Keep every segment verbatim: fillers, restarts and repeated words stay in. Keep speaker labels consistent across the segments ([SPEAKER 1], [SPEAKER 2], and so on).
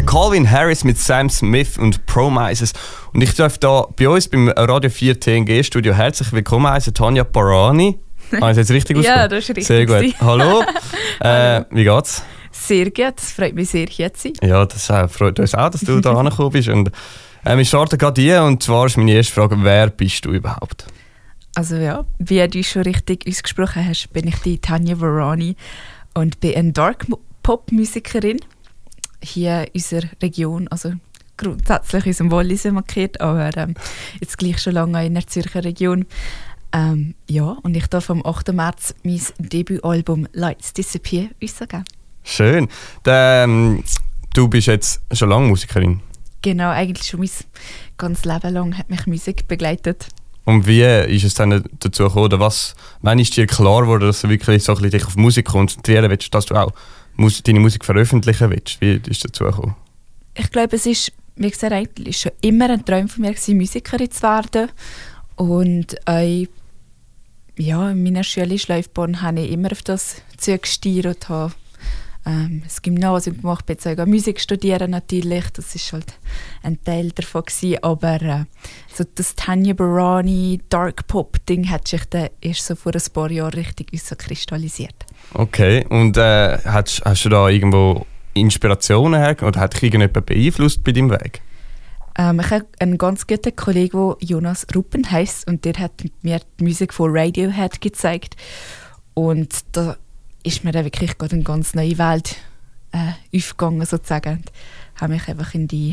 [SPEAKER 1] Calvin Harris mit Sam Smith und Promises. Und ich darf da bei uns beim Radio vier T N G-Studio herzlich willkommen heißen, Tanja Barani. Ah, ist jetzt richtig ausgesprochen?
[SPEAKER 2] Ja, das ist richtig.
[SPEAKER 1] Sehr gut. Hallo.
[SPEAKER 2] Hallo.
[SPEAKER 1] Äh, wie geht's?
[SPEAKER 2] Sehr gut, es freut mich sehr, hier zu sein.
[SPEAKER 1] Ja, das äh, freut uns auch, dass du da angekommen bist. Und, äh, wir starten gerade hier und zwar ist meine erste Frage, wer bist du überhaupt?
[SPEAKER 2] Also ja, wie du schon richtig ausgesprochen hast, bin ich die Tanja Barani und bin eine Dark-Pop-Musikerin hier in unserer Region, also grundsätzlich in unserem Wallis markiert, aber ähm, jetzt gleich schon lange in der Zürcher Region. Ähm, ja, und ich darf am achten März mein Debütalbum «Lights Disappear» rausgeben.
[SPEAKER 1] Schön. Da, ähm, du bist jetzt schon lange Musikerin.
[SPEAKER 2] Genau, eigentlich schon mein ganzes Leben lang hat mich Musik begleitet.
[SPEAKER 1] Und wie ist es dann dazu gekommen, oder was, wann ist dir klar geworden, dass du wirklich so ein bisschen dich auf Musik konzentrieren willst, dass du auch Mus- deine Musik veröffentlichen willst? Wie ist es dazu gekommen?
[SPEAKER 2] Ich glaube, es ist, wie gesagt, eigentlich schon immer ein Traum von mir gewesen, Musikerin zu werden. Und auch, ja, in meiner schulischen Laufbahn habe ich immer auf das zugesteuert, habe ähm, das Gymnasium gemacht, bin auch Musik studieren natürlich, das ist halt ein Teil davon gewesen. Aber äh, so das Tanja Barani Dark Pop Ding hat sich dann erst so vor ein paar Jahren richtig kristallisiert.
[SPEAKER 1] Okay, und äh, hast, hast du da irgendwo Inspirationen her oder hat dich irgendjemand beeinflusst bei deinem Weg?
[SPEAKER 2] Ähm, ich habe einen ganz guten Kollegen, der Jonas Ruppen heisst, und der hat mir die Musik von Radiohead gezeigt. Und da ist mir dann wirklich gerade eine ganz neue Welt äh, aufgegangen, sozusagen. Und habe mich einfach in die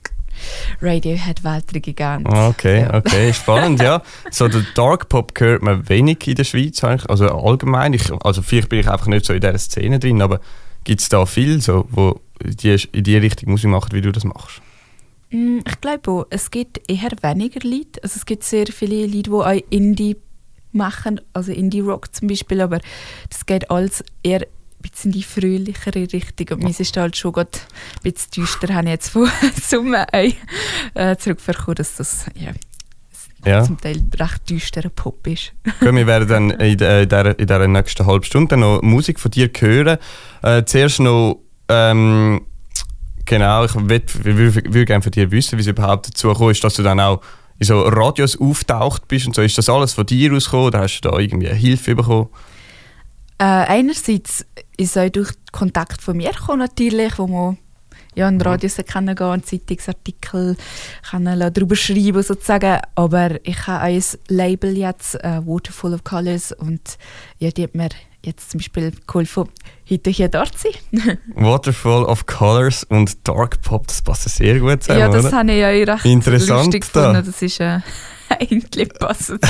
[SPEAKER 2] Radiohead-Welt gegangen.
[SPEAKER 1] Okay,
[SPEAKER 2] ja.
[SPEAKER 1] okay, spannend, ja. So der Dark Pop hört man wenig in der Schweiz, also allgemein. Ich, also vielleicht bin ich einfach nicht so in dieser Szene drin, aber gibt es da viel, so, wo die in die Richtung Musik machen, wie du das machst?
[SPEAKER 2] Ich glaube auch, es gibt eher weniger Lieder. Also es gibt sehr viele Lieder, die auch Indie machen, also Indie-Rock zum Beispiel, aber das geht alles eher ein bisschen in die fröhlichere Richtung. Und mir ist halt schon gerade ein bisschen düster, habe ich jetzt von Summe äh, zurückbekommen, dass das ja,
[SPEAKER 1] ja.
[SPEAKER 2] zum Teil recht düsterer Pop ist.
[SPEAKER 1] Gut, wir werden dann in der, in der, in der nächsten halben Stunde noch Musik von dir hören. Äh, zuerst noch ähm, genau, ich würde gerne von dir wissen, wie es überhaupt dazu gekommen ist, dass du dann auch in so Radios auftaucht bist und so. Ist das alles von dir ausgekommen oder hast du da irgendwie Hilfe bekommen?
[SPEAKER 2] Äh, einerseits ist es auch durch Kontakt von mir gekommen, natürlich, wo man ja, in Radios kennen gehen, einen Zeitungsartikel können darüber schreiben sozusagen. Aber ich habe ein Label jetzt, äh, Waterfall of Colors, und ja, die hat mir jetzt zum Beispiel geholfen, heute hier dort zu sein.
[SPEAKER 1] Waterfall of Colors und Dark Pop, das passt sehr gut zusammen,
[SPEAKER 2] ja, das
[SPEAKER 1] oder?
[SPEAKER 2] habe ich ja recht
[SPEAKER 1] Interessant
[SPEAKER 2] lustig
[SPEAKER 1] da.
[SPEAKER 2] gefunden. Das ist äh, eigentlich passend.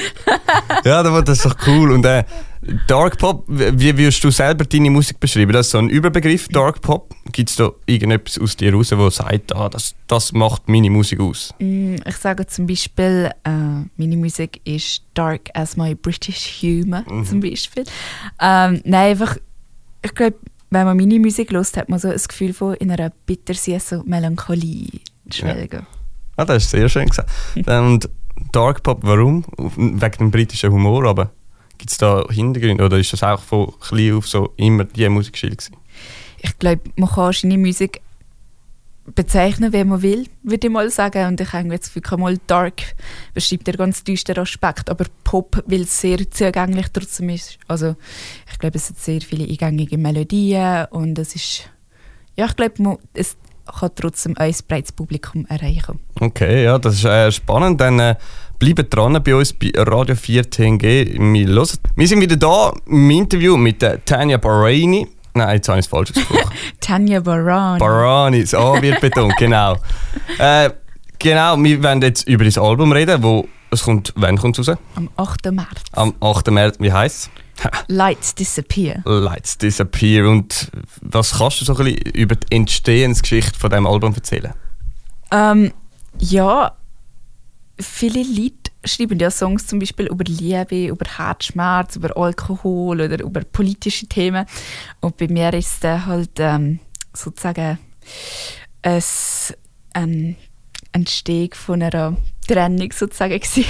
[SPEAKER 1] Ja, das ist doch cool. Und äh, Dark Pop, wie würdest du selber deine Musik beschreiben? Das ist so ein Überbegriff, Dark Pop. Gibt es da irgendetwas aus dir raus, wo sagt, ah, das, das macht meine Musik aus?
[SPEAKER 2] Ich sage zum Beispiel, äh, meine Musik ist dark as my British humour, mhm. zum Beispiel. Ähm, nein, einfach, ich glaube, wenn man meine Musik hört, hat man so das Gefühl von in einer bittersüßen Melancholie schwelgen.
[SPEAKER 1] Ja. Ah, das ist sehr schön gesagt. Und Dark Pop, warum? Wegen dem britischen Humor, aber gibt es da Hintergründe oder ist das auch von klein auf so immer die Musikstil gewesen?
[SPEAKER 2] Ich glaube, man kann seine Musik bezeichnen, wie man will, würde ich mal sagen. Und ich habe jetzt für mal Dark beschreibt der ganz düsteren Aspekt, aber Pop, weil es sehr zugänglich trotzdem ist. Also ich glaube, es hat sehr viele eingängige Melodien und es ist, ja, ich glaube, es kann trotzdem ein breites Publikum erreichen.
[SPEAKER 1] Okay, ja, das ist äh, spannend. Dann äh, bleibt dran bei uns bei Radio vier T N G. Wir, hören. Wir sind wieder da im Interview mit äh, Tanja Barani. Nein, jetzt habe ich es falsch ausgesprochen.
[SPEAKER 2] Tanja Barani.
[SPEAKER 1] Barani, das A wird betont, genau. Äh, genau, wir werden jetzt über das Album reden, wo es kommt, wann kommt es raus?
[SPEAKER 2] Am achten März.
[SPEAKER 1] Am achten März, wie heisst es?
[SPEAKER 2] Lights Disappear.
[SPEAKER 1] Lights Disappear. Und was kannst du so ein bisschen über die Entstehungsgeschichte von diesem Album erzählen?
[SPEAKER 2] Ähm, ja, viele Leute schreiben ja Songs zum Beispiel über Liebe, über Herzschmerz, über Alkohol oder über politische Themen. Und bei mir ist es halt ähm, sozusagen es, ein Entstehung von einer Trennung sozusagen gewesen.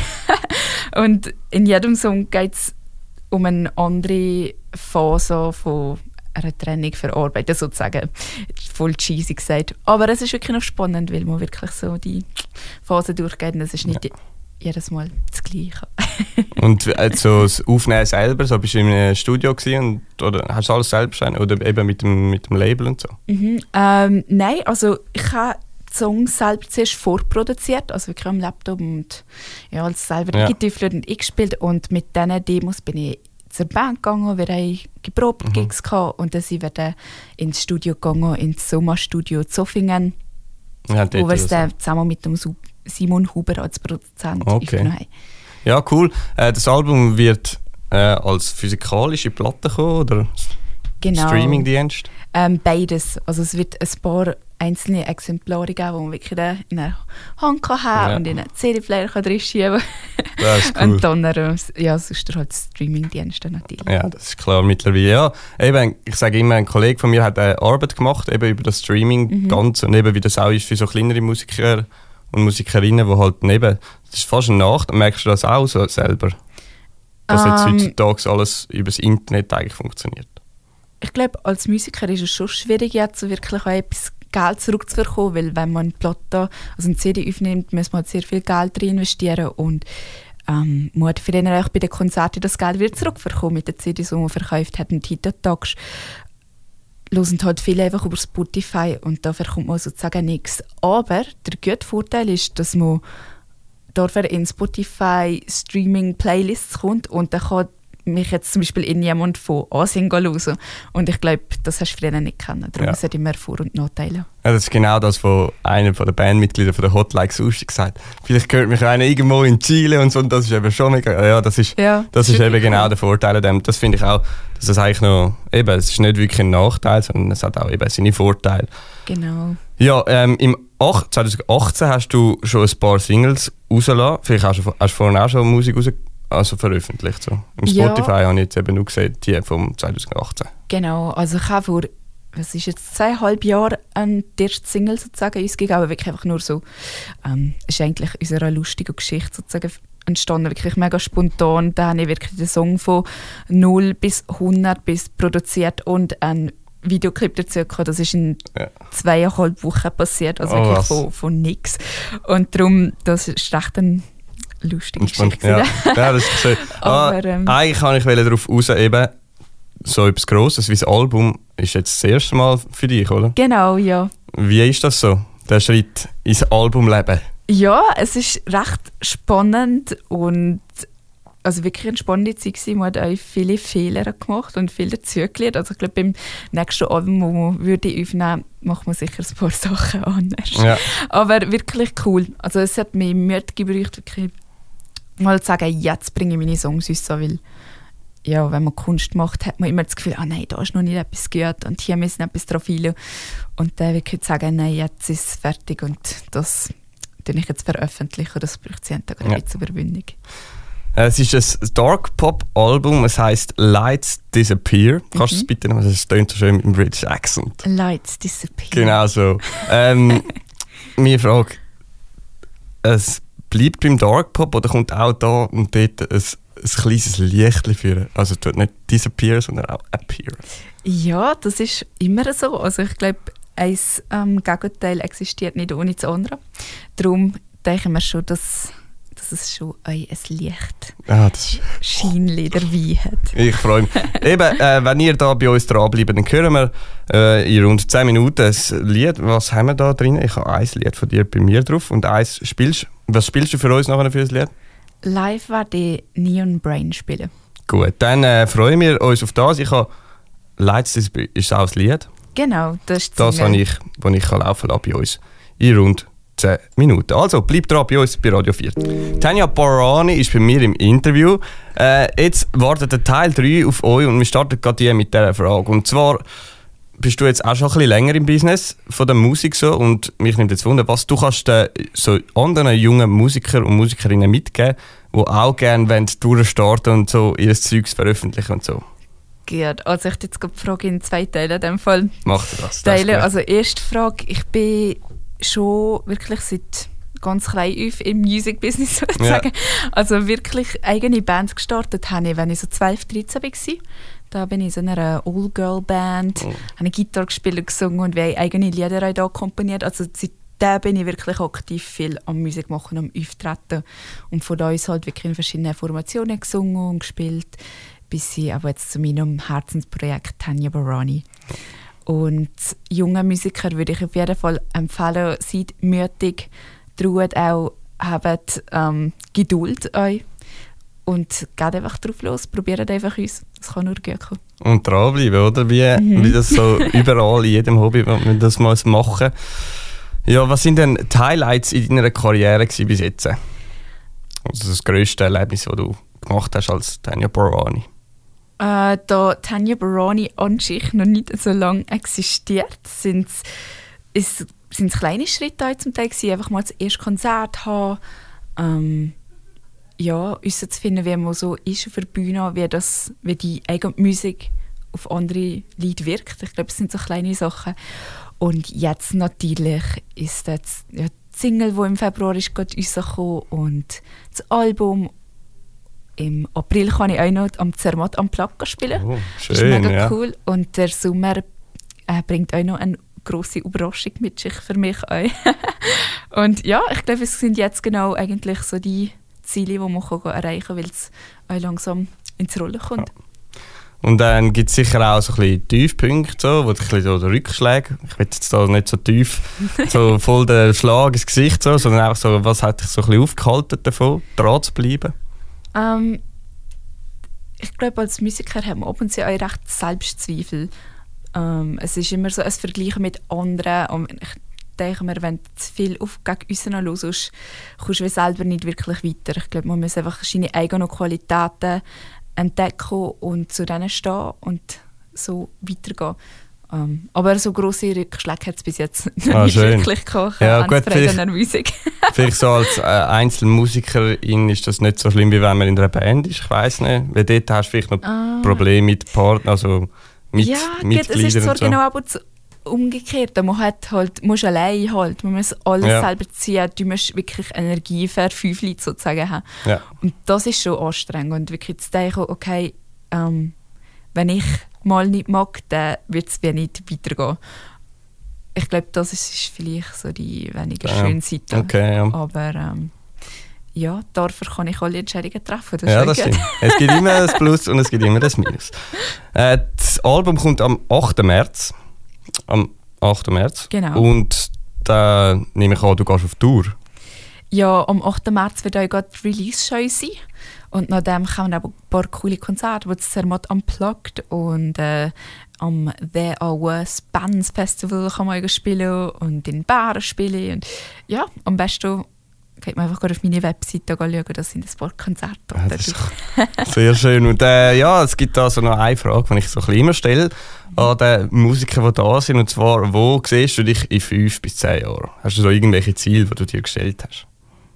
[SPEAKER 2] Und in jedem Song geht es um eine andere Phase von einer Trennung verarbeiten, sozusagen. Voll cheesy gesagt. Aber es ist wirklich noch spannend, weil man wirklich so die Phase durchgeht und es ist nicht ja. jedes Mal das Gleiche.
[SPEAKER 1] Und also das Aufnehmen selber, so bist du in einem Studio gewesen und, oder hast du alles selber geschrieben oder eben mit dem, mit dem Label und so?
[SPEAKER 2] Mhm. Ähm, nein, also ich habe die Songs selber zuerst vorproduziert, also wirklich am Laptop und ja, als selber ja. getüftelt und eingespielt und mit diesen Demos bin ich zur Band gegangen, wir hatten geprobt, mhm. Gigs gehabt, und dann sind wir dann ins Studio gegangen, ins Sommerstudio Zofingen, ja, wo wir es dann zusammen mit dem Simon Huber als Produzent
[SPEAKER 1] okay.
[SPEAKER 2] aufgenommen haben.
[SPEAKER 1] Ja, cool. Äh, das Album wird äh, als physikalische Platte kommen oder
[SPEAKER 2] genau.
[SPEAKER 1] Streamingdienst?
[SPEAKER 2] Ähm, beides. Also es wird ein paar einzelne Exemplare geben, die man wirklich in einer Hand kann haben ja. und in einen C D-Player reinschieben kann.
[SPEAKER 1] Das ist cool.
[SPEAKER 2] Und dann, äh, ja, sonst halt Streamingdienste natürlich.
[SPEAKER 1] Ja, das ist klar mittlerweile. Ja, eben, ich sage immer, ein Kollege von mir hat eine Arbeit gemacht eben über das Streaming mhm. ganz und eben wie das auch ist für so kleinere Musiker und Musikerinnen, die halt eben, das ist fast eine Nacht, merkst du das auch so selber? Dass jetzt um, heutzutage alles über das Internet eigentlich funktioniert.
[SPEAKER 2] Ich glaube, als Musiker ist es schon schwierig, jetzt wirklich auch etwas Geld zurückzubekommen, weil wenn man eine Platte, also eine C D aufnimmt, muss man halt sehr viel Geld rein investieren und ähm, man hat für ihn auch bei den Konzerten das Geld wieder zurückbekommen mit den C Ds, die man verkauft hat. Und heutzutage hören halt viele einfach über Spotify und da bekommt man sozusagen nichts. Aber der gute Vorteil ist, dass man dafür in Spotify Streaming-Playlists kommt und dann kann mich jetzt zum Beispiel in jemand von Asien hören. Und ich glaube, das hast du früher nicht kennen. Darum ja. sollte immer Vor- und Nachteile.
[SPEAKER 1] Ja, das ist genau das, was einer der Bandmitglieder von der Hot Like Sushi gesagt hat. Vielleicht hört mich einer irgendwo in Chile und so, und das ist eben schon mega. Ja, das ist,
[SPEAKER 2] ja,
[SPEAKER 1] das ist eben genau der Vorteil an dem. Das finde ich auch, dass es eigentlich noch, eben, es ist nicht wirklich ein Nachteil, sondern es hat auch eben seine Vorteile.
[SPEAKER 2] Genau.
[SPEAKER 1] Ja, ähm, im zwanzig achtzehn hast du schon ein paar Singles rausgelassen. Vielleicht hast du, hast du vorhin auch schon Musik rausgelassen. Also veröffentlicht. So. Im Spotify ja. habe ich jetzt eben nur gesehen, die vom zwanzig achtzehn.
[SPEAKER 2] Genau, also ich habe vor, was ist jetzt, zweieinhalb Jahren eine erste Single sozusagen ausgegeben, aber wirklich einfach nur so, ähm, ist eigentlich unsere lustige Geschichte sozusagen entstanden, wirklich mega spontan. Da habe ich wirklich den Song von null bis hundert bis produziert und einen Videoclip dazu gehabt. Das ist in ja. zweieinhalb Wochen passiert, also oh, wirklich von, von nichts. Und darum, das ist echt ein lustige Geschichte.
[SPEAKER 1] Ja. ja, das ist schön. Aber, ähm, ah, eigentlich kann ich darauf raus, eben so etwas Grosses wie das Album ist jetzt das erste Mal für dich, oder?
[SPEAKER 2] Genau, ja.
[SPEAKER 1] Wie ist das so, der Schritt ins Albumleben?
[SPEAKER 2] Ja, es ist recht spannend und also wirklich eine spannende Zeit gewesen. Man hat auch viele Fehler gemacht und viel dazugelernt. Also ich glaube, beim nächsten Album, wo man würde aufnehmen, macht man sicher ein paar Sachen anders.
[SPEAKER 1] Ja.
[SPEAKER 2] Aber wirklich cool. Also es hat mir Mühe gebraucht, wirklich mal zu sagen, jetzt bringe ich meine Songs raus, weil ja, wenn man Kunst macht, hat man immer das Gefühl, ah nein, da ist noch nicht etwas gut und hier müssen etwas drauf rein. Und dann wirklich zu sagen, nein, jetzt ist es fertig und das tue ich jetzt veröffentlichen. Das braucht zehn Tage ja. zur Überwindung.
[SPEAKER 1] Es ist ein Dark Pop Album, es heisst Lights Disappear. Mhm. Kannst du es bitte nochmal? Es klingt so schön mit dem British Accent.
[SPEAKER 2] Lights Disappear.
[SPEAKER 1] Genau so. ähm, meine Frage: Es bleibt beim Dark Pop oder kommt auch da und dort ein, ein kleines Lichtchen führen? Also tut nicht disappear, sondern auch appear.
[SPEAKER 2] Ja, das ist immer so. Also ich glaube, ein ähm, Gegenteil existiert nicht ohne das andere. Darum denke ich mir schon, dass dass es schon ein Licht
[SPEAKER 1] ah, das
[SPEAKER 2] Scheinchen dabei hat.
[SPEAKER 1] Ich freue mich. Eben, äh, wenn ihr da bei uns dranbleibt, dann hören wir äh, in rund zehn Minuten ein Lied. Was haben wir da drin? Ich habe ein Lied von dir bei mir drauf und eins spielst. Was spielst du für uns nachher für ein Lied?
[SPEAKER 2] Live werde ich Neon Brain spielen.
[SPEAKER 1] Gut, dann äh, freuen wir uns auf das. Ich habe Lights ist auch das Lied.
[SPEAKER 2] Genau, das ist
[SPEAKER 1] das, was ich, was ich kann laufen lassen bei uns in rund zehn Minuten. Also, bleibt dran bei uns bei Radio vier. Tania Parani ist bei mir im Interview. Äh, jetzt wartet der Teil drei auf euch und wir starten gerade mit dieser Frage. Und zwar bist du jetzt auch schon ein bisschen länger im Business von der Musik so und mich nimmt jetzt Wunder, was du kannst äh, so anderen jungen Musiker und Musikerinnen mitgeben, die auch gerne durchstarten und so ihr Zeugs veröffentlichen und so.
[SPEAKER 2] Gut, also ich jetzt die Frage in zwei Teilen in dem Fall.
[SPEAKER 1] Mach das.
[SPEAKER 2] Teile. Also erste Frage, ich bin schon wirklich seit ganz klein auf im Music-Business sozusagen. Ja. Also wirklich eigene Band gestartet habe ich, wenn ich so zwölf, dreizehn war. Da bin ich in so einer All-Girl-Band, oh. habe Gitarre gespielt und gesungen und wir haben eigene Lieder auch da komponiert. Also seitdem bin ich wirklich aktiv viel am Musik machen, am Auftreten. Und von uns halt wirklich in verschiedenen Formationen gesungen und gespielt, bis ich aber jetzt zu meinem Herzensprojekt Tanya Barani. Und junge Musiker würde ich auf jeden Fall empfehlen, seid mutig, traut auch, habt ähm, Geduld euch und geht einfach drauf los, probiert einfach uns, das kann nur gut kommen.
[SPEAKER 1] Und dranbleiben, oder? Wie, mhm. wie das so überall in jedem Hobby, wenn wir das mal machen. Ja, was sind denn die Highlights in deiner Karriere bis jetzt? Also das grösste Erlebnis, das du gemacht hast als Tanya Barani?
[SPEAKER 2] Äh, da Tanya Barani an sich noch nicht so lange existiert, sind es kleine Schritte zum Teil gewesen, einfach mal das erste Konzert haben, ähm, ja, uns zu finden, wie man so ist auf der Bühne, wie, das, wie die eigene Musik auf andere Leute wirkt. Ich glaube, es sind so kleine Sachen. Und jetzt natürlich ist das ja, die Single, die im Februar ist, gerade rausgekommen und das Album. Im April kann ich auch noch am Zermatt Unplugged spielen.
[SPEAKER 1] Oh, schön,
[SPEAKER 2] das ist mega
[SPEAKER 1] ja.
[SPEAKER 2] cool. Und der Sommer äh, bringt auch noch eine grosse Überraschung mit sich für mich auch. Und ja, ich glaube, es sind jetzt genau eigentlich so die Ziele, die man kann erreichen kann, weil es auch langsam ins Rollen kommt. Ja.
[SPEAKER 1] Und dann gibt es sicher auch so ein bisschen Tiefpunkte, so, wo ein bisschen so Rückschläge, ich will jetzt da nicht so tief, so voll den Schlag ins Gesicht, so, sondern auch so, was hat dich so ein bisschen aufgehalten davon, dran zu bleiben?
[SPEAKER 2] Um, ich glaube, als Musiker haben wir ab und zu auch recht Selbstzweifel. Um, es ist immer so ein Vergleichen mit anderen. Und ich denke mir, wenn du zu viel auf gegen uns noch hörst, kommst du selber nicht wirklich weiter. Ich glaube, man muss einfach seine eigenen Qualitäten entdecken und zu denen stehen und so weitergehen. Um, aber so grosse Rückschläge hat es bis jetzt noch
[SPEAKER 1] ah,
[SPEAKER 2] nicht
[SPEAKER 1] schön.
[SPEAKER 2] wirklich gehabt.
[SPEAKER 1] Ja, gut, vielleicht, Musik. Vielleicht so als äh, Einzelmusikerin ist das nicht so schlimm, wie wenn man in einer Band ist. Ich weiss nicht. Weil dort hast du vielleicht noch ah. Probleme mit Partnern, also mit
[SPEAKER 2] ja,
[SPEAKER 1] Mitgliedern.
[SPEAKER 2] Ja, es ist zwar
[SPEAKER 1] so.
[SPEAKER 2] genau aber umgekehrt. Man hat halt, muss allein halt, man muss alles ja. selber ziehen. Du musst wirklich Energie für fünf Leute sozusagen haben.
[SPEAKER 1] Ja.
[SPEAKER 2] Und das ist schon anstrengend. Und wirklich zu denken, okay, ähm, wenn ich mal nicht mag, dann wird es mir nicht weitergehen. Ich glaube, das ist, ist vielleicht so die weniger ja. schöne Seite.
[SPEAKER 1] Okay, ja.
[SPEAKER 2] Aber ähm, ja, dafür kann ich alle Entscheidungen treffen. Das
[SPEAKER 1] ja, das stimmt. Es gibt immer ein Plus und es gibt immer ein Minus. Äh, das Album kommt am achten März. Am achten März.
[SPEAKER 2] Genau.
[SPEAKER 1] Und da nehme ich an, du gehst auf Tour.
[SPEAKER 2] Ja, am achten März wird auch gerade die Release-Show sein. Und nach dem kommen auch ein paar coole Konzerte, wo das Zermatt Unplugged und äh, am There Are Worse Bands Festival kann man spielen und in Bären spielen. Und ja, am besten geht man einfach auf meine Webseite schauen, da sind ein paar Konzerte.
[SPEAKER 1] Ja, das ist sehr schön. Und äh, ja, es gibt da so noch eine Frage, die ich so ein bisschen immer stelle an den Musikern, die da sind. Und zwar, wo siehst du dich in fünf bis zehn Jahren? Hast du so irgendwelche Ziele, die du dir gestellt hast?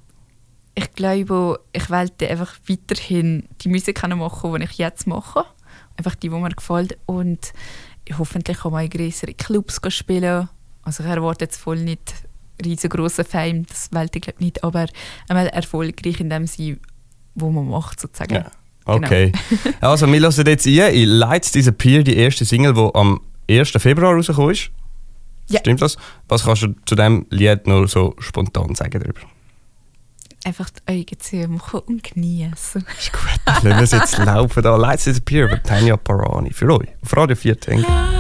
[SPEAKER 2] Ich glaube, ich werde einfach weiterhin die Musik machen, die ich jetzt mache. Einfach die, die mir gefällt. Und hoffentlich kann man in größere Clubs spielen. Also ich erwarte jetzt voll nicht riesengroßen Fame, das wollte ich glaube nicht, aber einmal erfolgreich in dem sein, wo man macht sozusagen.
[SPEAKER 1] Ja. Okay. Genau. Also wir hören jetzt ein in Lights Disappear, die erste Single, die am ersten Februar rausgekommen ist. Ja. Stimmt das? Was kannst du zu diesem Lied noch so spontan sagen darüber?
[SPEAKER 2] Einfach die Augen zu machen und genießen.
[SPEAKER 1] Ist gut. Lassen wir es jetzt laufen. Da. Lights Disappear von Tanya Barani. Für euch. Auf Radio vier.